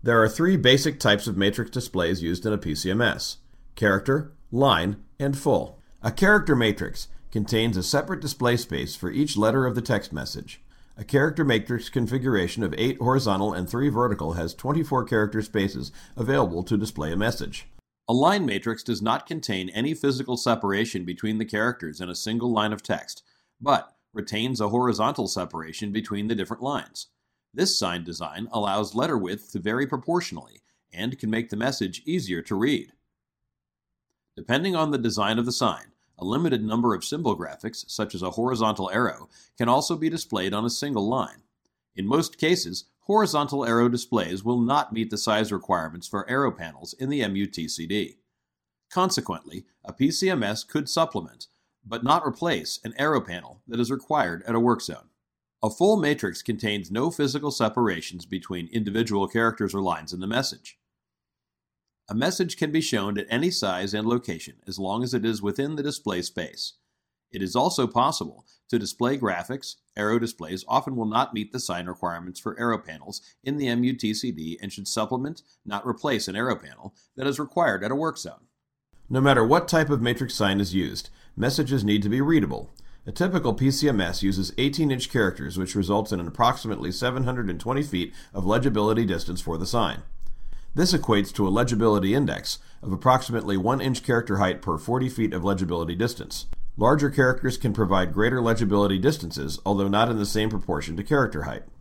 There are three basic types of matrix displays used in a PCMS: character, line, and full. A character matrix contains a separate display space for each letter of the text message. A character matrix configuration of 8 horizontal and 3 vertical has 24 character spaces available to display a message. A line matrix does not contain any physical separation between the characters in a single line of text, but retains a horizontal separation between the different lines. This sign design allows letter width to vary proportionally and can make the message easier to read. Depending on the design of the sign, a limited number of symbol graphics, such as a horizontal arrow, can also be displayed on a single line. In most cases, horizontal arrow displays will not meet the size requirements for arrow panels in the MUTCD. Consequently, a PCMS could supplement, but not replace, an arrow panel that is required at a work zone. A full matrix contains no physical separations between individual characters or lines in the message. A message can be shown at any size and location as long as it is within the display space. It is also possible to display graphics. Arrow displays often will not meet the sign requirements for arrow panels in the MUTCD and should supplement, not replace, an arrow panel that is required at a work zone. No matter what type of matrix sign is used, messages need to be readable. A typical PCMS uses 18-inch characters, which results in an approximately 720 feet of legibility distance for the sign. This equates to a legibility index of approximately 1-inch character height per 40 feet of legibility distance. Larger characters can provide greater legibility distances, although not in the same proportion to character height.